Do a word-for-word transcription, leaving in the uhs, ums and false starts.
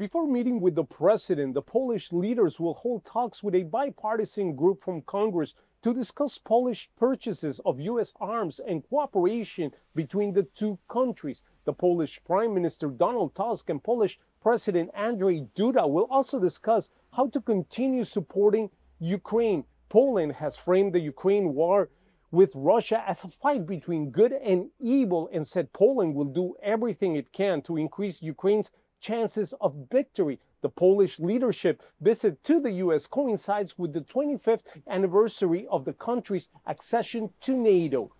Before meeting with the president, the Polish leaders will hold talks with a bipartisan group from Congress to discuss Polish purchases of U S arms and cooperation between the two countries. The Polish Prime Minister Donald Tusk and Polish President Andrzej Duda will also discuss how to continue supporting Ukraine. Poland has framed the Ukraine war with Russia as a fight between good and evil and said Poland will do everything it can to increase Ukraine's chances of victory. The Polish leadership visit to the U S coincides with the twenty-fifth anniversary of the country's accession to NATO.